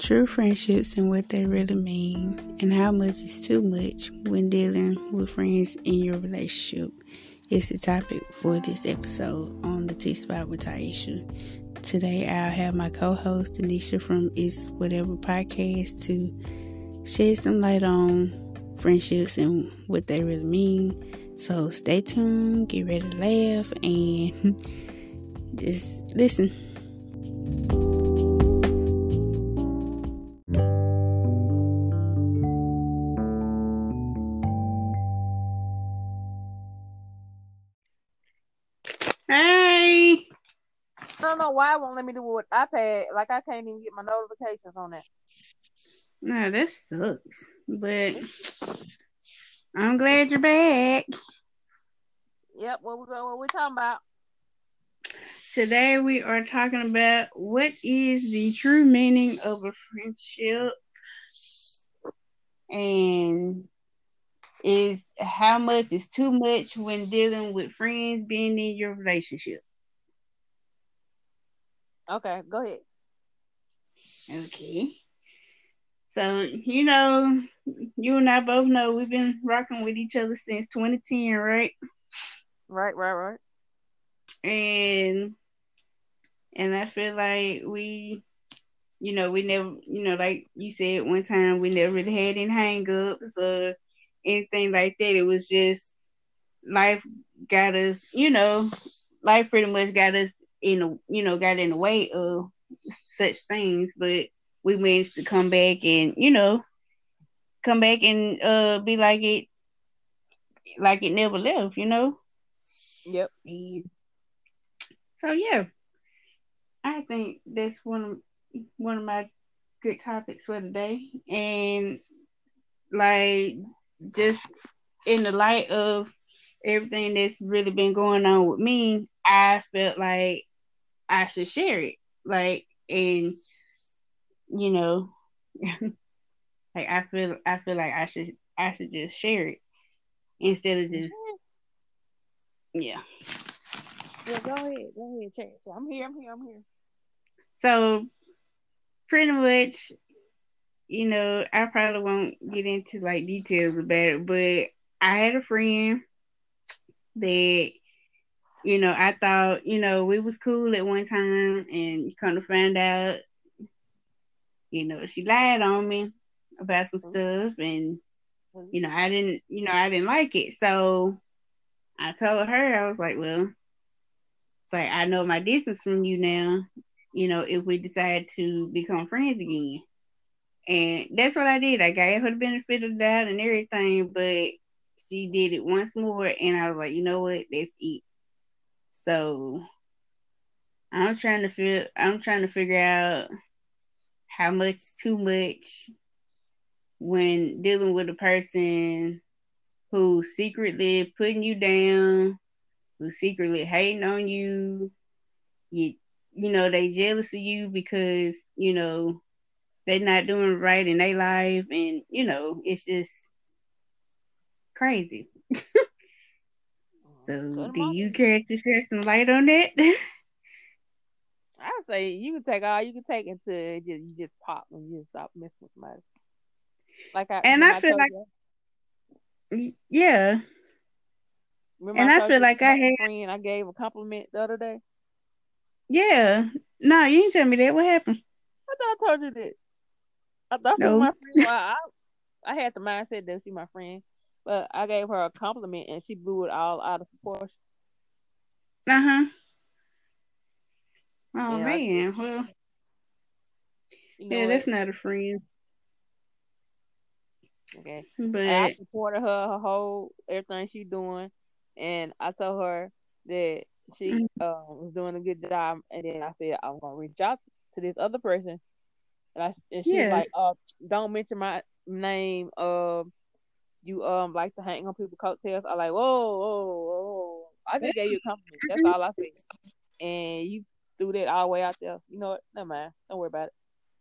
True friendships and what they really mean, and how much is too much when dealing with friends in your relationship is the topic for this episode on the T Spot with Taisha. Today I'll have my co-host Tanisha from It's Whatever podcast to shed some light on friendships and what they really mean. So stay tuned, get ready to laugh, and just listen. Hey! I don't know why it won't let me do it with iPad. Like, I can't even get my notifications on that. No, that sucks. But I'm glad you're back. Yep, what we talking about? Today we are talking about what is the true meaning of a friendship and is how much is too much when dealing with friends being in your relationship. Okay, go ahead. Okay. So, you and I both know we've been rocking with each other since 2010, right? Right. And I feel like we never, like you said one time, we never really had any hang-ups or anything like that. It was just life got us, life pretty much got us got in the way of such things. But we managed to come back and, be like it never left, Yep. And so, yeah, I think that's one of my good topics for today. And like, just in the light of everything that's really been going on with me, I felt like I should share it. Like, and like I feel like I should just share it instead of just Yeah, go ahead, share it. I'm here. So pretty much, I probably won't get into like details about it, but I had a friend that, I thought, we was cool at one time, and kind of find out, she lied on me about some stuff, and I didn't like it. So I told her, I was like, well, it's like, I know my distance from you now, if we decide to become friends again. And that's what I did. I gave her the benefit of the doubt and everything, but she did it once more, and I was like, you know what, that's it. So I'm trying to figure out how much too much when dealing with a person who's secretly putting you down, who's secretly hating on you. They jealous of you because, they're not doing right in their life, and it's just crazy. So do you care to share some light on that? I say you can take all you can take until you just pop and you just stop messing with somebody. I feel like, yeah. Remember And I feel like I had a friend I gave a compliment the other day. Yeah. No, you didn't tell me that. What happened? I thought I told you that. I thought she was my friend. Well, I had the mindset that she's my friend, but I gave her a compliment and she blew it all out of proportion. Oh, man. Well, that's not a friend. Okay. But I supported her whole everything she's doing, and I told her that she was doing a good job. And then I said I'm gonna reach out to this other person, and she's like, don't mention my name. You like to hang on people's coattails. I like, whoa. I just gave you a compliment. That's all I said. And you threw that all the way out there. You know what? Never mind. Don't worry about it.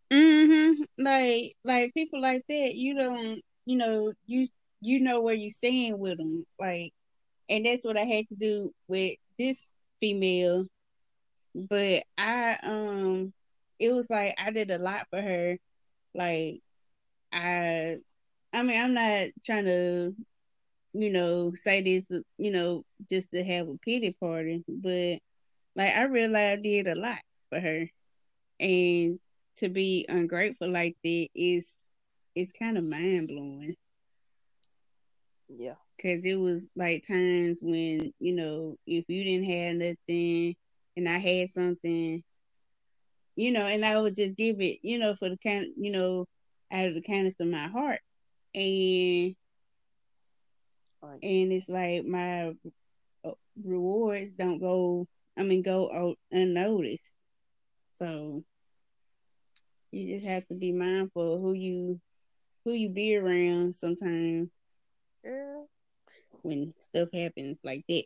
Like people like that, you don't, you know where you stand with them. Like, and that's what I had to do with this female. But it was like I did a lot for her, Like I I mean, I'm not trying to, say this, just to have a pity party, but like I realized I did a lot for her, and to be ungrateful like that is kind of mind blowing. Yeah. Cause it was like times when if you didn't have nothing and I had something, and I would just give it, for the kind, out of the kindness of my heart, and Right. and it's like my rewards don't go. I mean, go out unnoticed. So you just have to be mindful of who you be around sometimes Yeah. when stuff happens like that.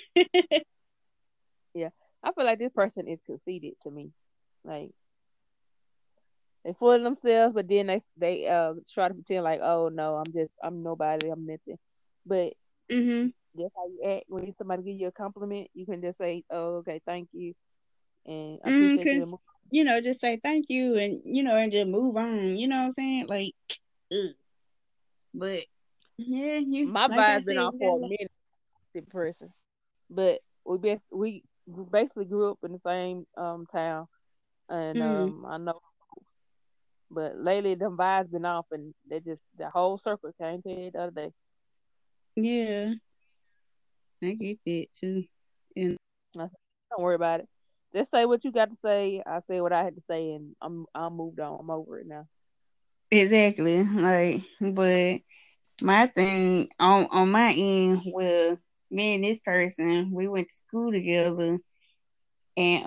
Yeah. I feel like this person is conceited to me. Like they full of themselves, but then they try to pretend like, oh no, I'm nobody, I'm nothing. But Mhm. that's how you act when somebody give you a compliment. You can just say, oh okay, thank you, and I Mhm. appreciate you. Cause And move. just say thank you and and just move on. You know what I'm saying? Like, ugh. But yeah, you My like I vibe's said, been off you for a gotta. minute, this person, but we basically grew up in the same town, and Mm, I know. But lately, them vibes been off, and they just the whole circle came to it the other day. yeah, I get that too. And I said, don't worry about it. Just say what you got to say. I said what I had to say, and I'm moved on. I'm over it now. exactly, like, but my thing on my end, well, me and this person, we went to school together, and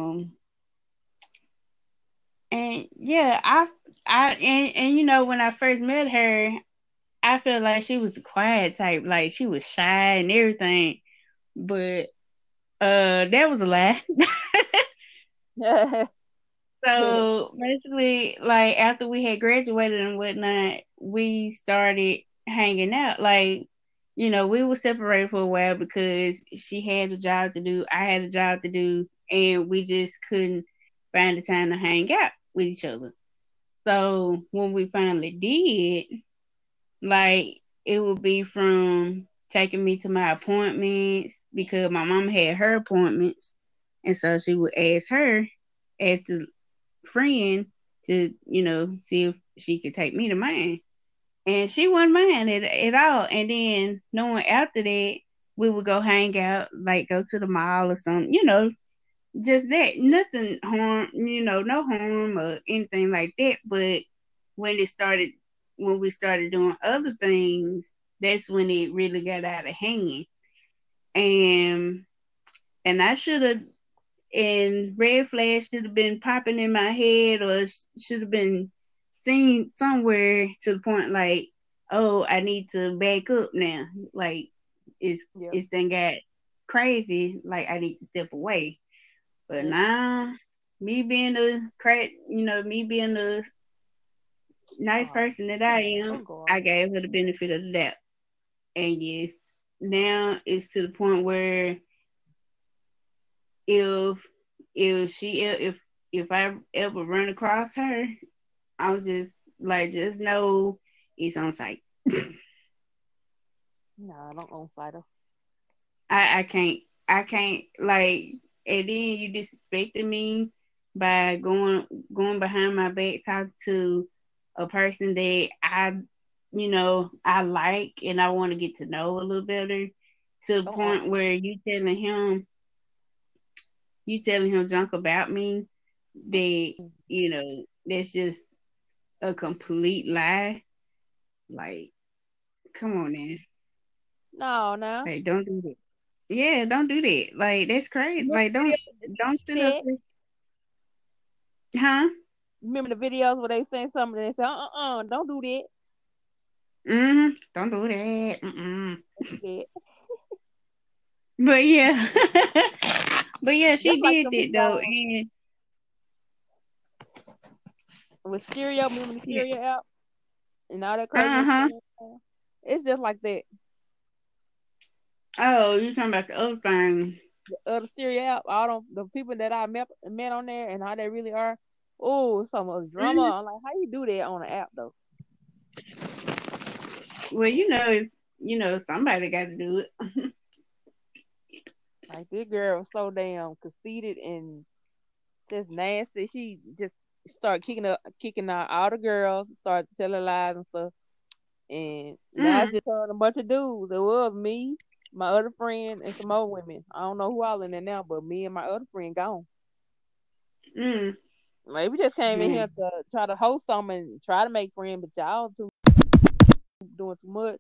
and yeah, and when I first met her, I felt like she was a quiet type, like she was shy and everything, but that was a lie. So basically, like after we had graduated and whatnot, we started hanging out. Like, we were separated for a while because she had a job to do, I had a job to do, and we just couldn't find the time to hang out with each other. So when we finally did, like it would be from taking me to my appointments because my mom had her appointments, and so she would ask her as the friend to, see if she could take me to mine. And she wasn't mind at all. And then knowing after that, we would go hang out, like go to the mall or something, just that. Nothing harm, no harm or anything like that. But when it started, when we started doing other things, that's when it really got out of hand. And I should have, and red flags should have been popping in my head or should have been seen somewhere to the point like, oh, I need to back up now. Like it's Yep. it's then got crazy. Like I need to step away. But Yep. now, me being me being the nice Oh, person that I am, don't go I off. gave her the benefit of the doubt. And yes, now it's to the point where if she if I ever run across her, I'll just like just know it's on site. No, I don't own cider. I can't like, and then you disrespecting me by going behind my back talk to a person that I like and I want to get to know a little better, to the Don't point own. where you telling him junk about me that that's just a complete lie. Like, come on now. No, no. Like, don't do that. Yeah, don't do that. Like, that's crazy. Remember Like, the don't videos that don't they sit up said? there. Huh? Remember the videos where they saying something and they say, don't do that. Don't do that. Don't do that. But yeah. But yeah, Just she like did them that people though. on And with stereo, remember the yeah. stereo app and all that craziness Uh-huh. going on. It's just like that. Oh, you talking about the other thing. The stereo app, all them, the people that I met on there and how they really are. Oh, so much drama. I'm like, how you do that on the app though? Well, it's somebody got to do it. Like this girl was so damn conceited and just nasty. She just started kicking out all the girls, started telling lies and stuff. And now it's Mm, just her and a bunch of dudes. It was me, my other friend, and some more women. I don't know who all in there now, but me and my other friend gone. mm, Maybe just came in mm, here to try to host something and try to make friends, but y'all too doing too much.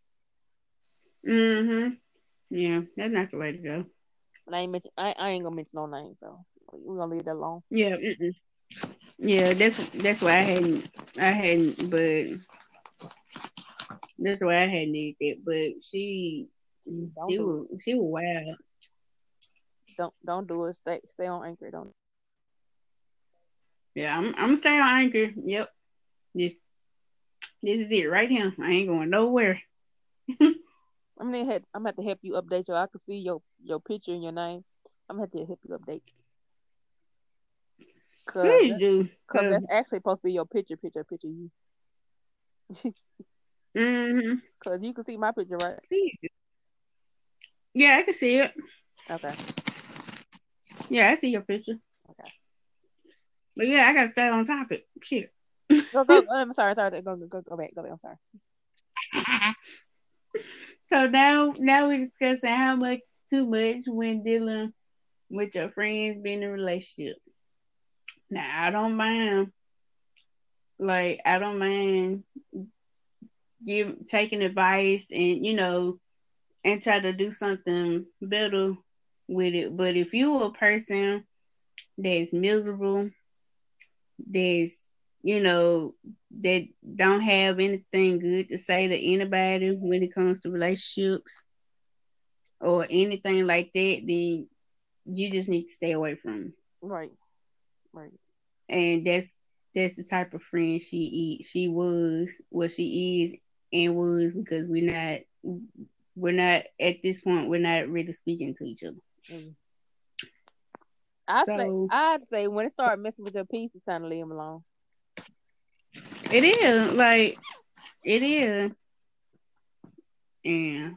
mm-hmm. Yeah, that's not the way to go. And I ain't gonna mention no names, so we're gonna leave that alone. Yeah, mm-mm. Yeah, that's why I hadn't, but that's why I hadn't did that. But Don't do it. she was wild. Don't do it. Stay on anchor. Don't. Yeah, I'm staying on anchor. Yep, this this is it right here. I ain't going nowhere. I'm gonna have to help you update I can see your picture and your name. I'm gonna have to help you update. Cause Please that's, do, cause that's actually supposed to be your picture you. mm-hmm. Cause you can see my picture, right? Please do. Yeah, I can see it. Okay. Yeah, I see your picture. Okay. But yeah, I gotta stay on topic. Shit. Go. I'm sorry. Go back. Go back. I'm sorry. So now we're discussing how much is too much when dealing with your friends being in a relationship. Now I don't mind, I don't mind taking advice and and try to do something better with it. But if you're a person that's miserable, that's that don't have anything good to say to anybody when it comes to relationships or anything like that, then you just need to stay away from them. Right. Right. And that's the type of friend she was, what she is and was, because we're not at this point, we're not really speaking to each other. Mm. So I'd say when it start messing with your peace, it's time to leave them alone. it is it is, and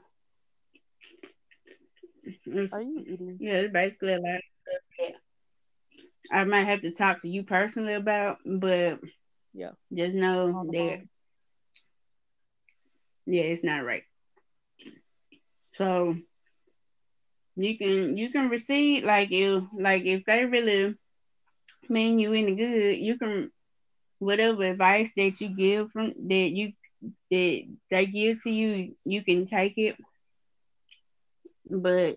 Are you eating? yeah, it's basically a lot of stuff that I might have to talk to you personally about, but Yeah. just know On the that phone. yeah, it's not right. So you can receive, if they really mean you any good, you can, whatever advice that you give from that they give to you, you can take it. But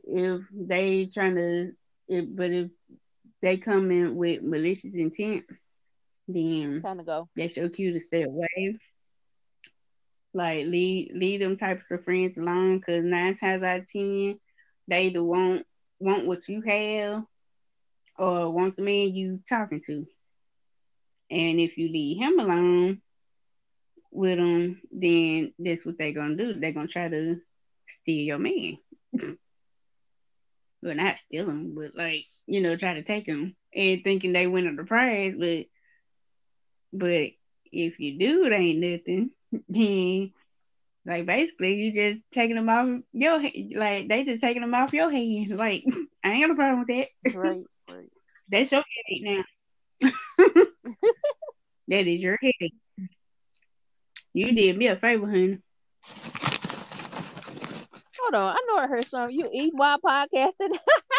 if they come in with malicious intent, then Time to go. that's your cue to stay away. Like, leave them types of friends alone, because 9 times out of 10, they either want what you have or want the man you talking to. And if you leave him alone with them, then that's what they're gonna do. They're gonna try to steal your man. Well, not steal him, but try to take him and thinking they winning the prize. But if you do, it ain't nothing. Then, basically, you just taking them off they just taking them off your hands. Like, I ain't got a problem with that. Right. Right. That's your headache now. That is your headache. You did me a favor, honey. Hold on. I know I heard something. You eat while podcasting.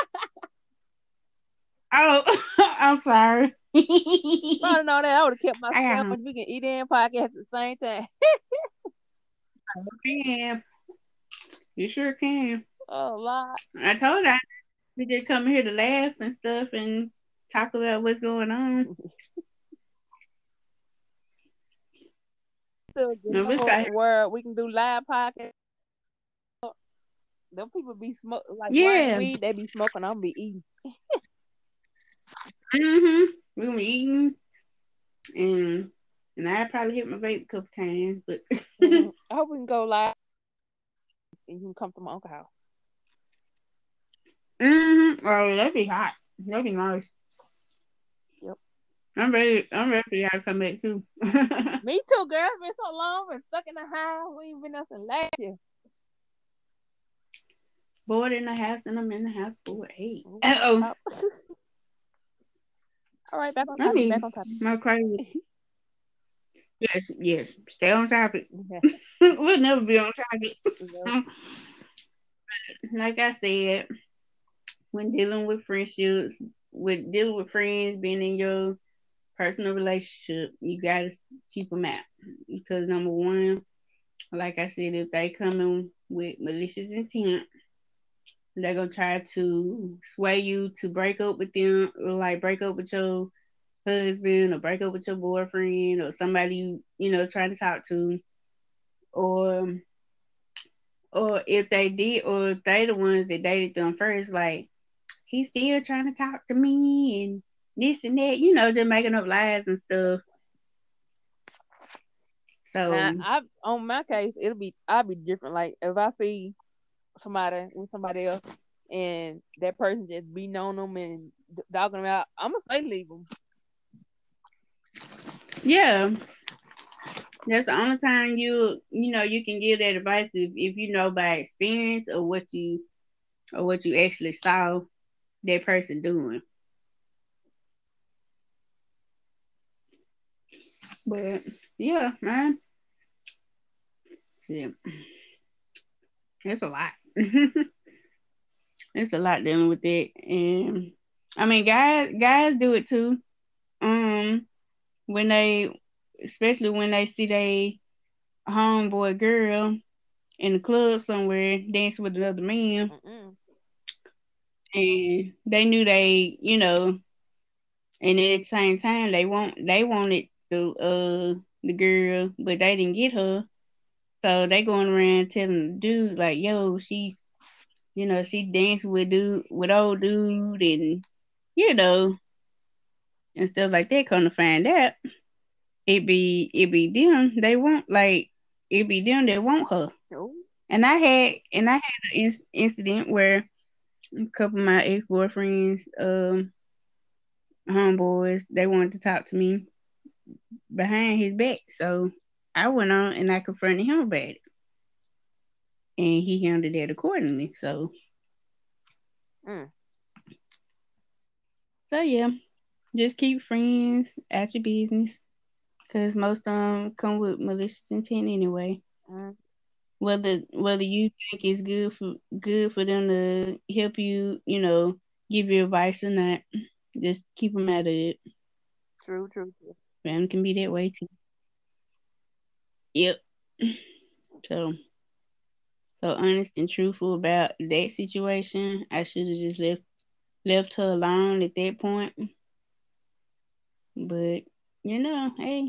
Oh, I'm sorry. If I didn't know that, I would have kept my I got home. sandwich. We can eat and podcast at the same time. Can. You sure can. Oh, lot. I told her we just come here to laugh and stuff and talk about what's going on. So, you No, know, where we can do live podcast. Them people be like burning yeah. weed. They be smoking. I'm be eating. We were eating, and I probably hit my vape a couple times, but I hope we can go live and you can come to my uncle's house. Oh, that'd be hot. That'd be nice. Yep. I'm ready for y'all to come back too. Me too, girl. It's been so long. Been stuck in the house. We ain't been nothing last year. Bored in the house and I'm in the house bored. Hey. Ooh, Uh-oh. stop. All right, back on I topic. Back mean, on topic. my crazy. Yes. Stay on topic. Yeah. We'll never be on topic. Yeah. Like I said, when dealing with friendships, with dealing with friends, being in your personal relationship, you gotta keep them out because number one, like I said, if they come in with malicious intent, they're gonna try to sway you to break up with them, or like break up with your husband, or break up with your boyfriend, or somebody you know trying to talk to, or if they did, or if they the ones that dated them first, like he's still trying to talk to me and this and that, just making up lies and stuff. Now, So on my case, I'll be different. Like if I see somebody with somebody else, and that person just beating on them and dogging them out, I'm gonna say leave them. yeah, that's the only time you can give that advice if you know by experience or what you actually saw that person doing. But yeah, man, yeah, it's a lot. It's a lot dealing with it, and I mean, guys do it too. Um, when they, especially when they see they homeboy girl in the club somewhere dancing with another man, Mm-mm. and they knew and at the same time they wanted the girl, but they didn't get her, so they going around telling the dude like, yo, she danced with old dude, and you know and stuff like that. Come to find out, it be them they want, like it be them that want her. Oh. And I had an incident where a couple of my ex boyfriends, homeboys, they wanted to talk to me behind his back. So I went on and I confronted him about it, and he handled that accordingly. Mm. So yeah, just keep friends at your business, because most of them come with malicious intent anyway. Mm. Whether you think it's good for them to help you, give you advice or not, just keep them out of it. True, true, true. Family can be that way too. Yep. So honest and truthful about that situation. I should have just left her alone at that point. But hey,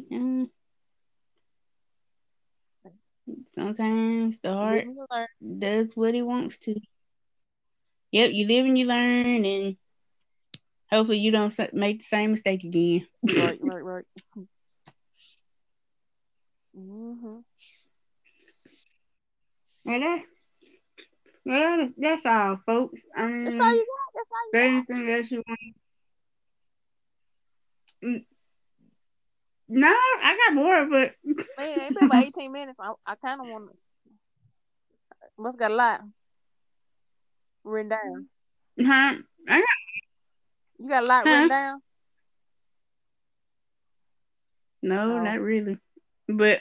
sometimes the You live heart and you learn. does what it wants to. Yep, you live and you learn, and hopefully you don't make the same mistake again. Right, right, right. Mm-hmm. And that's all, folks. That's all you got. That's all you There got. anything else you want? No, I got more, but Man, it's been about 18 minutes. I kind of want to. Must got a lot written down. huh? I got You got a lot written huh? down? No, Oh. not really. But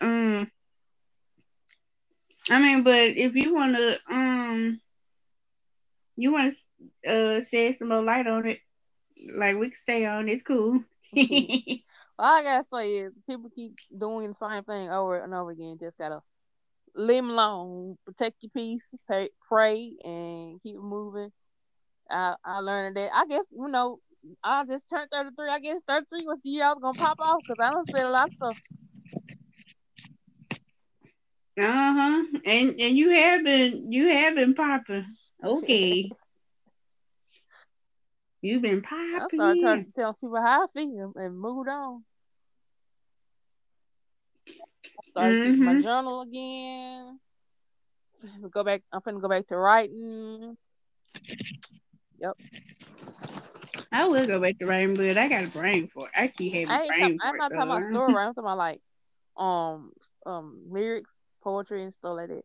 I mean, but if you wanna shed some more light on it, like we can stay on. It's cool. All I gotta say is people keep doing the same thing over and over again. Just gotta leave them alone, protect your peace, pray, and keep moving. I learned that. I guess I just turned 33. I guess 33 was the year I was gonna pop off because I don't said a lot of stuff. Uh-huh. And you have been popping. Okay. You've been I started popping. trying to tell people how I feel and moved on. Started keeping my Mm-hmm. journal again. Go back. I'm finna go back to writing. Yep. I will go back to writing, but I got a brain for it. I keep having brain I'm for it. not talking about story writing. I'm talking about like lyrics, poetry, and stuff like that.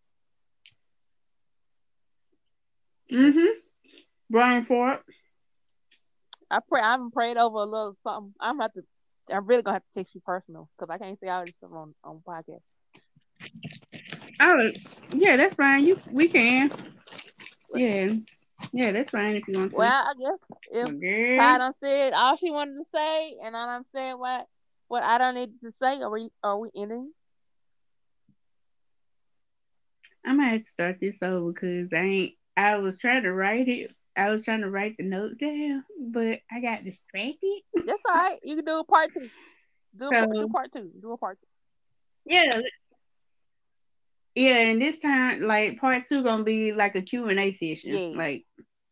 Brain for it. I'm prayed over a little something. I'm really gonna have to text you personal because I can't say all this stuff on podcast. Oh, yeah, that's fine. We can. Yeah, that's fine if you want to. Well, I guess if Ty done said all she wanted to say, and I done said what I don't need to say, are we ending? I might have to start this over because I was trying to write it. I was trying to write the note down, but I got distracted. That's all right. You can do a part 2. Do a part two. Yeah. Yeah, and this time, like, part 2 gonna be like a Q&A session. Yeah. Like,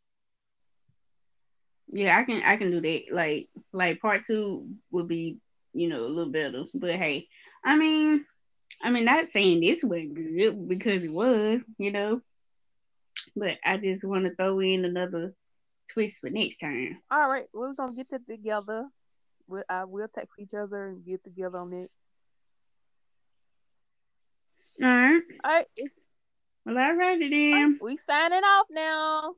yeah, I can do that. Like part 2 would be, a little better. But hey, I mean, not saying this wasn't good because it was, but I just want to throw in another twist for next time. All right, we're gonna get that together. We'll text each other and get together on it. All right. All right. Well, all righty then. Right, we signing off now.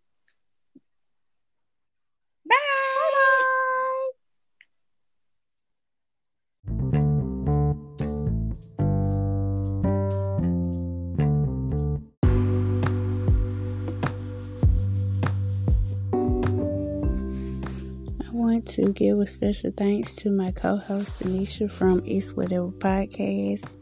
Bye. I want to give a special thanks to my co-host Anisha from It's Whatever Podcast.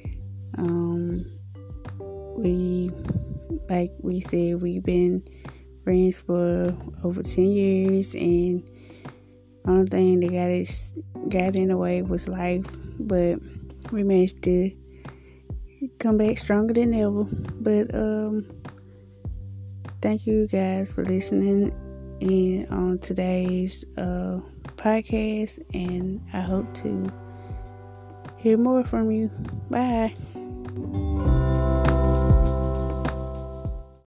Like we said, we've been friends for over 10 years, and only thing that got in the way was life, but we managed to come back stronger than ever. But thank you guys for listening in on today's podcast, and I hope to hear more from you. Bye.